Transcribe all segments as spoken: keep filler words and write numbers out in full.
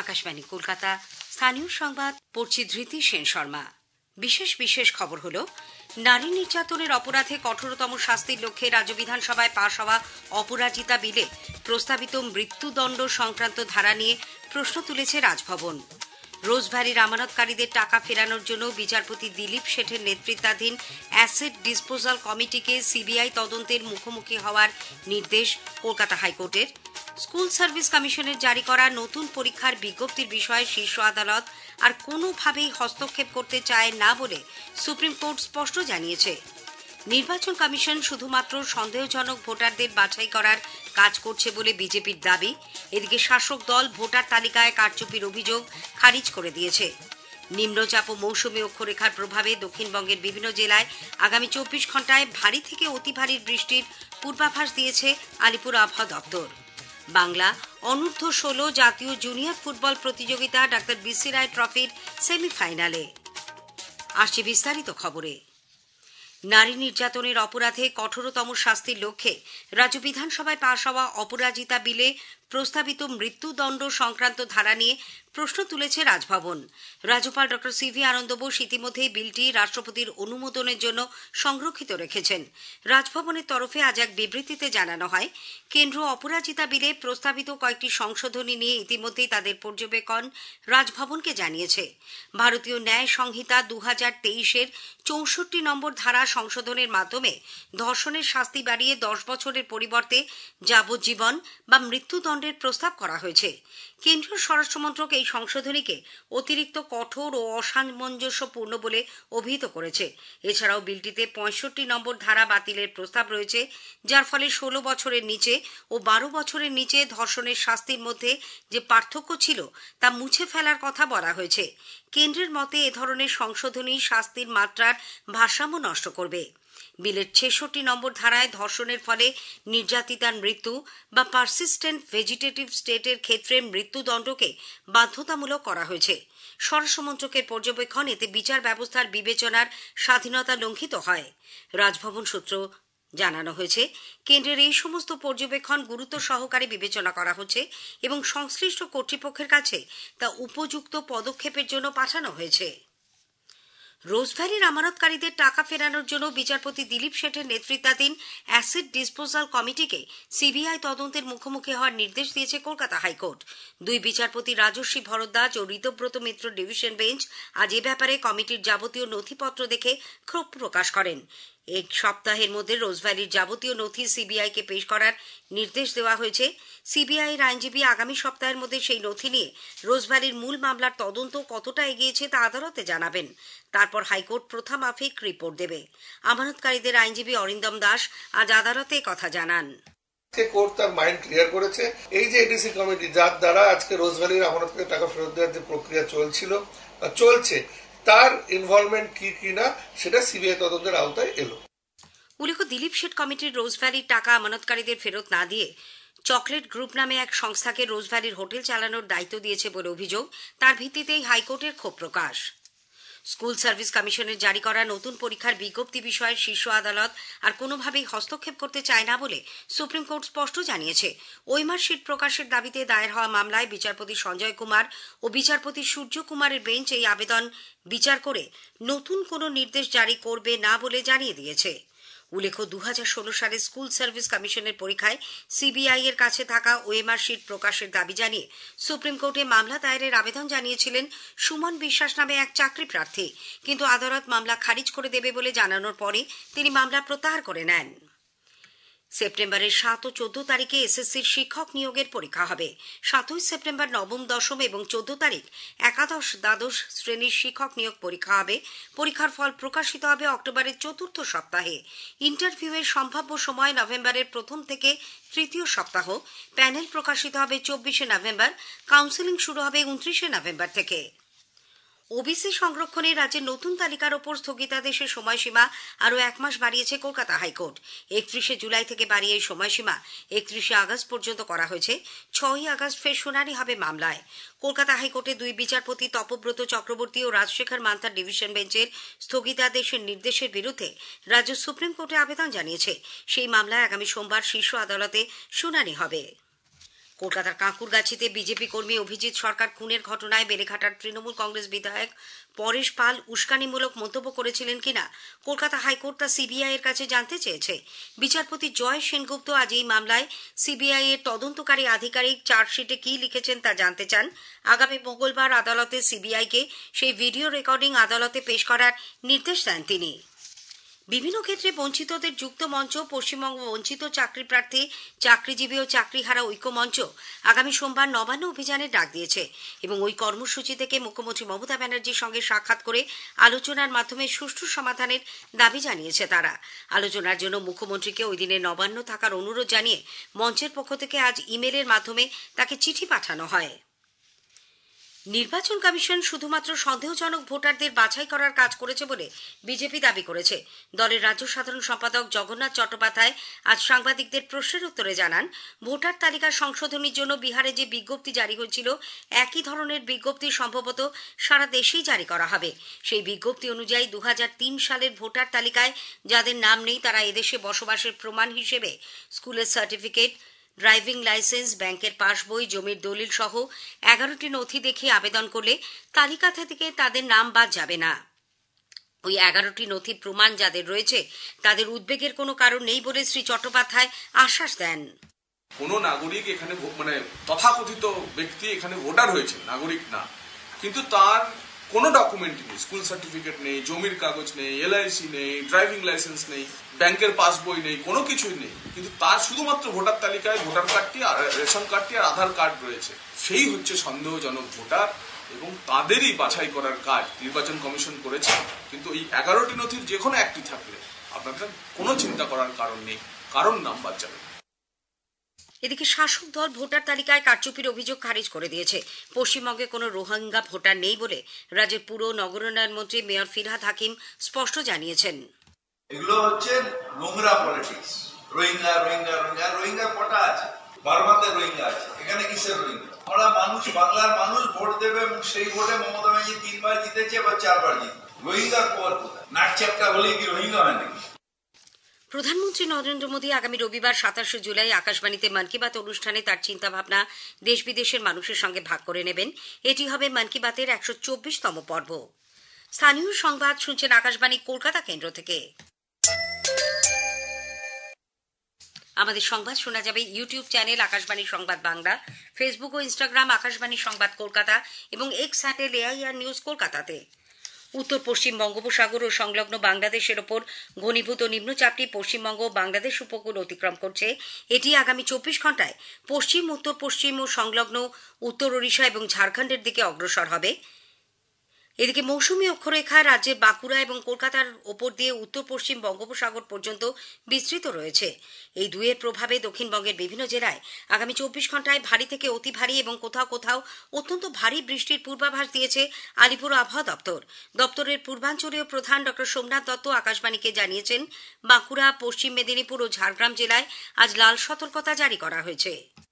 আকাশবাণী কলকাতা। স্থানীয় সংবাদ পড়ছি ধৃতি সেন শর্মা। বিশেষ বিশেষ খবর হলো, নারী নির্যাতনের অপরাধে কঠোরতম শাস্তির লক্ষ্যে রাজ্য বিধানসভায় পাশ হওয়া অপরাজিতা বিলে প্রস্তাবিত মৃত্যুদণ্ড সংক্রান্ত ধারা নিয়ে প্রশ্ন তুলেছে রাজভবন। রোজভ্যালির আমানতকারীদের টাকা ফেরানোর জন্য বিচারপতি দিলীপ শেঠের নেতৃত্বাধীন অ্যাসেট ডিসপোজাল কমিটিকে সিবিআই তদন্তের মুখোমুখি হওয়ার নির্দেশ কলকাতা হাইকোর্টের। স্কুল সার্ভিস কমিশনের জারি করা নতুন পরীক্ষার বিজ্ঞপ্তির বিষয়ে শীর্ষ আদালত আর কোনোভাবেই হস্তক্ষেপ করতে চায় না বলে সুপ্রিম কোর্ট স্পষ্ট জানিয়েছে। নির্বাচন কমিশন শুধুমাত্র সন্দেহজনক ভোটারদের বাছাই করার কাজ করছে বলে বিজেপির দাবি। এদিকে শাসক দল ভোটার তালিকায় কারচুপির অভিযোগ খারিজ করে দিয়েছে। নিম্নচাপ ও মৌসুমী অক্ষরেখার প্রভাবে দক্ষিণবঙ্গের বিভিন্ন জেলায় আগামী চব্বিশ ঘন্টায় ভারী থেকে অতি ভারী বৃষ্টির পূর্বাভাস দিয়েছে আলিপুর আবহাওয়া দপ্তর। বাংলা অনূর্ধ্ব ষোলো জাতীয় জুনিয়র ফুটবল প্রতিযোগিতা ডাক্তার বিসি রায় ট্রফির সেমিফাইনালে। আসছে বিস্তারিত খবরে। নারী নির্যাতনের অপরাধে কঠোরতম শাস্তির লক্ষ্যে রাজ্য বিধানসভায় পাশ হওয়া অপরাজিতা বিলে প্রস্তাবিত মৃত্যুদণ্ড সংক্রান্ত ধারা নিয়ে প্রশ্ন তুলেছে রাজভবন। রাজ্যপাল doctor C V Ananda Bose ইতিমধ্যেই বিলটি রাষ্ট্রপতির অনুমোদনের জন্য সংরক্ষিত রেখেছেন। রাজভবনের তরফে আজ এক বিবৃতিতে জানানো হয়, কেন্দ্র অপরাজিতা বিলে প্রস্তাবিত কয়েকটি সংশোধনী নিয়ে ইতিমধ্যেই তাদের পর্যবেক্ষণ রাজভবনকে জানিয়েছে। ভারতীয় ন্যায় সংহিতা দু হাজার তেইশের চৌষট্টি নম্বর ধারা সংশোধনের মাধ্যমে ধর্ষণের শাস্তি বাড়িয়ে দশ বছরের পরিবর্তে যাবজ্জীবন বা মৃত্যুদণ্ডের প্রস্তাব করা হয়েছে। কেন্দ্রীয় স্বরাষ্ট্রমন্ত্রক এই সংশোধনীকে অতিরিক্ত কঠোর ও অসামঞ্জস্যপূর্ণ বলে অভিহিত করেছে। এছাড়াও বিলটিতে পঁয়ষট্টি নম্বর ধারা বাতিলের প্রস্তাব রয়েছে, যার ফলে ষোলো বছরের নিচে ও বারো বছরের নিচে ধর্ষণের শাস্তির মধ্যে যে পার্থক্য ছিল তা মুছে ফেলার কথা বলা হয়েছে। কেন্দ্রের মতে এ ধরনের সংশোধনী শাস্তির মাত্রার ভারসাম্য নষ্ট করবে। বিলের ছেষট্টি নম্বর ধারায় ধর্ষণের ফলে নির্যাতিতার মৃত্যু বা পারসিস্টেন্ট ভেজিটেটিভ স্টেটের ক্ষেত্রে মৃত্যুদণ্ডকে বাধ্যতামূলক করা হয়েছে। স্বরাষ্ট্রমন্ত্রকের পর্যবেক্ষণ, এতে বিচার ব্যবস্থার বিবেচনার স্বাধীনতা লঙ্ঘিত হয়। রাজভবন সূত্র জানানো হয়েছে, কেন্দ্রের এই সমস্ত পর্যবেক্ষণ গুরুত্ব সহকারে বিবেচনা করা হচ্ছে এবং সংশ্লিষ্ট কর্তৃপক্ষের কাছে তা উপযুক্ত পদক্ষেপের জন্য পাঠানো হয়েছে। রোজভ্যালির আমানতকারীদের টাকা ফেরানোর জন্য বিচারপতি দিলীপ শেঠের নেতৃত্বাধীন অ্যাসেট ডিসপোজাল কমিটিকে সিবিআই তদন্তের মুখোমুখি হওয়ার নির্দেশ দিয়েছে কলকাতা হাইকোর্ট। দুই বিচারপতি রাজস্বী ভরদ্বাজ ও ঋতব্রত মিত্র ডিভিশন বেঞ্চ আজ এ ব্যাপারে কমিটির যাবতীয় নথিপত্র দেখে ক্ষোভ প্রকাশ করেন। এক সপ্তাহের মধ্যে রোজভ্যালির যাবতীয় নথি সিবিআইকে পেশ করার নির্দেশ দেওয়া হয়েছে। সিবিআইয়ের আইনজীবী আগামী সপ্তাহের মধ্যে সেই নথি নিয়ে রোজভ্যালির মূল মামলার তদন্ত কতটা এগিয়েছে তা আদালতে জানাবেন। তারপর হাইকোর্ট প্রথা মাফিক রিপোর্ট দেবে। আমানতকারীদের আইনজীবী অরিন্দম দাস আজ আদালতে কথা জানান। কোর্ট তার মাইন্ড ক্লিয়ার করেছে। এই যে এডিসি কমিটি, যার দ্বারা আজকে রোজভ্যালির আমানতকারীদের টাকা ফেরত দেওয়ার যে প্রক্রিয়া চলছিল বা চলছে, তার ইনভলভমেন্ট কি কিনা সেটা সিবিআই তদন্তের আওতায় এলো। উল্লেখ্য, দিলীপ শেঠ কমিটির রোজভ্যালির টাকা আমানতকারীদের ফেরত না দিয়ে চকলেট গ্রুপ নামে এক সংস্থাকে রোজভ্যালির হোটেল চালানোর দায়িত্ব দিয়েছে বলে অভিযোগ। তার ভিত্তিতেই হাইকোর্টের ক্ষোভ প্রকাশ। স্কুল সার্ভিস কমিশনের জারি করা নতুন পরীক্ষার বিজ্ঞপ্তি বিষয়ে শীর্ষ আদালত আর কোনোভাবেই হস্তক্ষেপ করতে চায় না বলে সুপ্রিম কোর্ট স্পষ্ট জানিয়েছে। ওই মার্কশিট প্রকাশের দাবিতে দায়ের হওয়া মামলায় বিচারপতি সঞ্জয় কুমার ও বিচারপতি সূর্য কুমারের বেঞ্চ এই আবেদন বিচার করে নতুন কোনো নির্দেশ জারি করবে না বলে জানিয়ে দিয়েছে। উল্লেখ্য, দু হাজার ষোলো সালে স্কুল সার্ভিস কমিশনের পরীক্ষায় সিবিআই এর কাছে থাকা ওএমআর শিট প্রকাশের দাবি জানিয়ে সুপ্রিম কোর্টে মামলা দায়েরের আবেদন জানিয়েছিলেন সুমন বিশ্বাস নামে এক চাকরি প্রার্থী, কিন্তু আদালত মামলা খারিজ করে দেবে বলে জানানোর পরে তিনি মামলা প্রত্যাহার করে নেন। সেপ্টেম্বরের সাত ও চোদ্দ তারিখে এসএসসির শিক্ষক নিয়োগের পরীক্ষা হবে। সাতই সেপ্টেম্বর নবম, দশম এবং চোদ্দ তারিখ একাদশ দ্বাদশ শ্রেণীর শিক্ষক নিয়োগ পরীক্ষা হবে। পরীক্ষার ফল প্রকাশিত হবে অক্টোবরের চতুর্থ সপ্তাহে। ইন্টারভিউয়ের সম্ভাব্য সময় নভেম্বরের প্রথম থেকে তৃতীয় সপ্তাহ। প্যানেল প্রকাশিত হবে চব্বিশে নভেম্বর। কাউন্সেলিং শুরু হবে উনত্রিশে নভেম্বর থেকে। ওবিসি সংরক্ষণে রাজ্যের নতুন তালিকার ওপর স্থগিতাদেশের সময়সীমা আরও এক মাস বাড়িয়েছে কলকাতা হাইকোর্ট। একত্রিশে জুলাই থেকে বাড়িয়ে এই সময়সীমা একত্রিশে আগস্ট পর্যন্ত করা হয়েছে। ছয়ই আগস্ট ফের শুনানি হবে মামলায়। কলকাতা হাইকোর্টে দুই বিচারপতি তপব্রত চক্রবর্তী ও রাজশেখর মান্থার ডিভিশন বেঞ্চের স্থগিতাদেশের নির্দেশের বিরুদ্ধে রাজ্য সুপ্রিম কোর্টে আবেদন জানিয়েছে। সেই মামলায় আগামী সোমবার শীর্ষ আদালতে শুনানি হবে। কলকাতার কাঁকুরগাছিতে বিজেপি কর্মী অভিজিৎ সরকার খুনের ঘটনায় বেলেঘাটার তৃণমূল কংগ্রেস বিধায়ক পরেশ পাল উস্কানিমূলক মন্তব্য করেছিলেন কিনা কলকাতা হাইকোর্ট তা সিবিআই এর কাছে জানতে চেয়েছে। বিচারপতি জয় সেনগুপ্ত আজ এই মামলায় সিবিআই এর তদন্তকারী আধিকারিক চার্জশিটে কি লিখেছেন তা জানতে চান। আগামী মঙ্গলবার আদালতে সিবিআইকে সেই ভিডিও রেকর্ডিং আদালতে পেশ করার নির্দেশ দেন তিনি। বিভিন্ন ক্ষেত্রে বঞ্চিতদের যুক্ত মঞ্চ পশ্চিমবঙ্গ বঞ্চিত চাকরি প্রার্থী চাকরিজীবী ও চাকরিহারা ঐক্য মঞ্চ আগামী সোমবার নবান্ন অভিযানের ডাক দিয়েছে এবং ওই কর্মসূচি থেকে মুখ্যমন্ত্রী মমতা ব্যানার্জির সঙ্গে সাক্ষাৎ করে আলোচনার মাধ্যমে সুষ্ঠু সমাধানের দাবি জানিয়েছে তারা। আলোচনার জন্য মুখ্যমন্ত্রীকে ওই দিনে নবান্ন থাকার অনুরোধ জানিয়ে মঞ্চের পক্ষ থেকে আজ ইমেলের মাধ্যমে তাকে চিঠি পাঠানো হয়। নির্বাচন কমিশন শুধুমাত্র সন্দেহজনক ভোটারদের বাছাই করার কাজ করেছে বলে বিজেপি দাবি করেছে। দলের রাজ্য সাধারণ সম্পাদক জগন্নাথ চট্টোপাধ্যায় আজ সাংবাদিকদের প্রশ্নের উত্তরে জানান, ভোটার তালিকা সংশোধনীর জন্য বিহারে যে বিজ্ঞপ্তি জারি হয়েছিল একই ধরনের বিজ্ঞপ্তি সম্ভবত সারা দেশেই জারি করা হবে। সেই বিজ্ঞপ্তি অনুযায়ী দু হাজার তিন সালের ভোটার তালিকায় যাদের নাম নেই তারা এদেশে বসবাসের প্রমাণ হিসেবে স্কুলের সার্টিফিকেট, ড্রাইভিং লাইসেন্স, ব্যাংকের পাসবই, জমির দলিল সহ এগারোটি নথি দেখিয়ে আবেদন করলে তালিকা থেকে তাদের নাম বাদ যাবে না। ওই এগারোটি নথির প্রমাণ যাদের রয়েছে তাদের উদ্বেগের কোনো কারণ নেই বলে শ্রী চট্টোপাধ্যায় আশ্বাস দেন। কোন নাগরিক এখানে মানে তথাকথিত ব্যক্তি এখানে ভোটার হয়েছে, নাগরিক না, কিন্তু তার কোনো ডকুমেন্ট নেই, স্কুল সার্টিফিকেট নেই, জমির কাগজ নেই, এলআইসি নেই, ড্রাইভিং লাইসেন্স নেই, ব্যাংকের পাসবই নেই, কোনো কিছুই নেই, কিন্তু তার শুধুমাত্র ভোটার তালিকায় ভোটার কার্ডটি আর রেশন কার্ডটি আর আধার কার্ড রয়েছে, সেই হচ্ছে সন্দেহজনক ভোটার এবং তাদেরই বাছাই করার কাজ নির্বাচন কমিশন করেছে। কিন্তু এই এগারোটি নথির যে কোনো একটি থাকলে আপনাদের কোনো চিন্তা করার কারণ নেই, কারণ নাম বাদ যাবে। এদিকে শাসক দল ভোটার তালিকায় কারচুপির অভিযোগ খারিজ করে দিয়েছে। পশ্চিমবঙ্গে কোনো রোহিঙ্গা ভোটার নেই বলে রাজ্যের পুর নগরোন্নয়ন মন্ত্রী মেয়র ফিরহাদ হাকিম স্পষ্ট জানিয়েছেন। এগুলো হচ্ছে নোংরা পলিটিক্স। রোহিঙ্গা রোহিঙ্গা রোহিঙ্গা রোহিঙ্গা কটা আছে? বারমাতে রোহিঙ্গা আছে, এখানে কিসের রোহিঙ্গা? আমরা মানুষ, বাংলার মানুষ ভোট দেবে এবং সেই ভোটে মমতা ব্যানার্জি তিনবার জিতেছে বা চারবার জিতেছে। রোহিঙ্গার পর কোথায়? নাক চাপটা হলেই কি রোহিঙ্গা হয় নাকি? প্রধানমন্ত্রী নরেন্দ্র মোদী আগামী রবিবার সাতাশে জুলাই আকাশবাণীতে মন কি বাত অনুষ্ঠানে তার চিন্তাভাবনা দেশ বিদেশের মানুষের সঙ্গে ভাগ করে নেবেন। এটি হবে মন কি বাতের একশো চব্বিশতম পর্ব। স্থানীয় সংবাদ শুনছেন আকাশবাণী কলকাতা কেন্দ্র থেকে। আমাদের সংবাদ শোনা যাবে ইউটিউব চ্যানেল আকাশবাণী সংবাদ বাংলা, ফেসবুক ও ইনস্টাগ্রাম আকাশবাণী সংবাদ কলকাতা এবং এক্স হ্যান্ডেল এআইআর নিউজ কলকাতাতে। উত্তর পশ্চিম বঙ্গোপসাগর ও সংলগ্ন বাংলাদেশের ওপর ঘনীভূত নিম্নচাপটি পশ্চিমবঙ্গ ও বাংলাদেশ উপকূল অতিক্রম করছে। এটি আগামী চব্বিশ ঘন্টায় পশ্চিম, উত্তর পশ্চিম ও সংলগ্ন উত্তর ওড়িশা এবং ঝাড়খণ্ডের দিকে অগ্রসর হবে। এদিকে মৌসুমী অক্ষরেখা রাজ্যের বাঁকুড়া এবং কলকাতার ওপর দিয়ে উত্তর পশ্চিম বঙ্গোপসাগর পর্যন্ত বিস্তৃত রয়েছে। এই দুয়ের প্রভাবে দক্ষিণবঙ্গের বিভিন্ন জেলায় আগামী চব্বিশ ঘন্টায় ভারী থেকে অতি ভারী এবং কোথাও কোথাও অত্যন্ত ভারী বৃষ্টির পূর্বাভাস দিয়েছে আলিপুর আবহাওয়া দপ্তর। দপ্তরের পূর্বাঞ্চলীয় প্রধান ডক্টর সোমনাথ দত্ত আকাশবাণীকে জানিয়েছেন, বাঁকুড়া, পশ্চিম মেদিনীপুর ও ঝাড়গ্রাম জেলায় আজ লাল সতর্কতা জারি করা হয়েছে।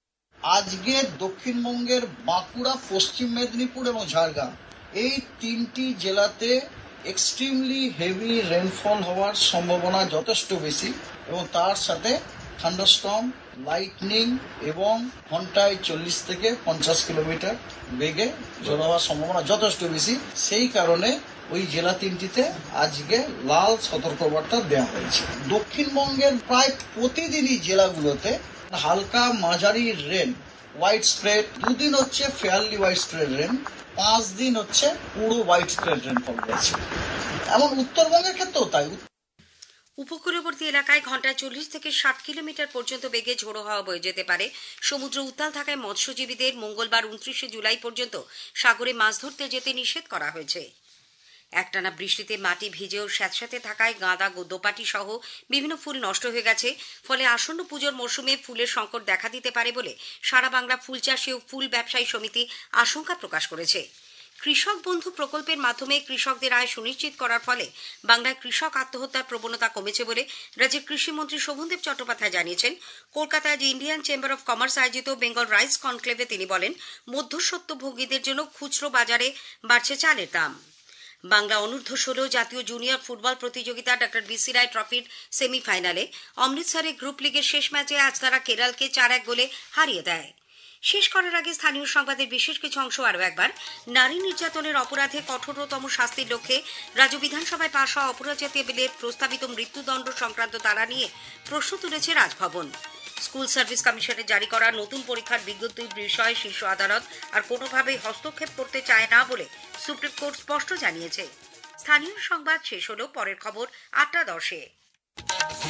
আজকে দক্ষিণবঙ্গের বাঁকুড়া, পশ্চিম মেদিনীপুর এবং ঝাড়গ্রাম এই তিনটি জেলাতে এক্সট্রিমলি হেভি রেনফল হওয়ার সম্ভাবনা যথেষ্ট বেশি এবং তার সাথে থান্ডারস্টর্ম, লাইটনিং এবং ঘন্টায় চল্লিশ থেকে পঞ্চাশ কিলোমিটার বেগে ঝড় হওয়ার সম্ভাবনা যথেষ্ট বেশি। সেই কারণে ওই জেলা তিনটিতে আজকে লাল সতর্কবার্তা দেওয়া হয়েছে। দক্ষিণবঙ্গের প্রায় প্রতিদিনই জেলাগুলোতে হালকা মাঝারি রেন, হোয়াইট স্প্রেড, দুদিন হচ্ছে ফেয়ারলি হোয়াইট স্প্রেড রেন, পাঁচ দিন হচ্ছে পুরো হোয়াইট স্প্রেড রেনফল রয়েছে। এমন উত্তরবঙ্গের ক্ষেত্রেও তাই। উপকূলবর্তী এলাকায় ঘন্টায় চল্লিশ থেকে ষাট কিলোমিটার পর্যন্ত বেগে ঝোড়ো হাওয়া বয়ে যেতে পারে। সমুদ্র উত্তাল থাকায় মৎস্যজীবীদের মঙ্গলবার উনত্রিশে জুলাই পর্যন্ত সাগরে মাছ ধরতে যেতে নিষেধ করা হয়েছে। একটানা বৃষ্টিতে মাটি ভিজেও স্যাঁতস্যাঁতে থাকায় গাঁদা, দোপাটি সহ বিভিন্ন ফুল নষ্ট হয়ে গেছে। ফলে আসন্ন পুজোর মরশুমে ফুলের সংকট দেখা দিতে পারে বলে সারা বাংলা ফুল চাষী ও ফুল ব্যবসায়ী সমিতি আশঙ্কা প্রকাশ করেছে। কৃষক বন্ধু প্রকল্পের মাধ্যমে কৃষকদের আয় সুনিশ্চিত করার ফলে বাংলায় কৃষক আত্মহত্যার প্রবণতা কমেছে বলে রাজ্যের কৃষিমন্ত্রী শোভনদেব চট্টোপাধ্যায় জানিয়েছেন। কলকাতায় যে ইন্ডিয়ান চেম্বার অব কমার্স আয়োজিত বেঙ্গল রাইস কনক্লেভে তিনি বলেন, মধ্যস্বত্বভোগীদের জন্য খুচরো বাজারে বাড়ছে চালের দাম। বাংলা অনূর্ধ্ব ষোলো জাতীয় জুনিয়র ফুটবল প্রতিযোগিতা ডক্টর বিসি রায় ট্রফির সেমিফাইনালে অমৃতসরে গ্রুপ লিগের শেষ ম্যাচে আজ তারা কেরলকে চার এক গোলে হারিয়ে দেয়। শেষ করার আগে স্থানীয় সংবাদের বিশেষ কিছু অংশ আরও একবার। নারী নির্যাতনের অপরাধে কঠোরতম শাস্তির লক্ষ্যে রাজ্য বিধানসভায় পাশ হওয়া অপরাধ জাতীয় বিলের প্রস্তাবিত মৃত্যুদণ্ড সংক্রান্ত ধারা নিয়ে প্রশ্ন তুলেছে রাজভবন। স্কুল সার্ভিস কমিশনের জারি করা নতুন পরীক্ষার বিজ্ঞপ্তির বিষয়ে শীর্ষ আদালত আর কোনোভাবেই হস্তক্ষেপ করতে চায় না বলে সুপ্রিম কোর্ট স্পষ্ট জানিয়েছে। স্থানীয় সংবাদ শেষ হলো, পরের খবর আটটা দশে।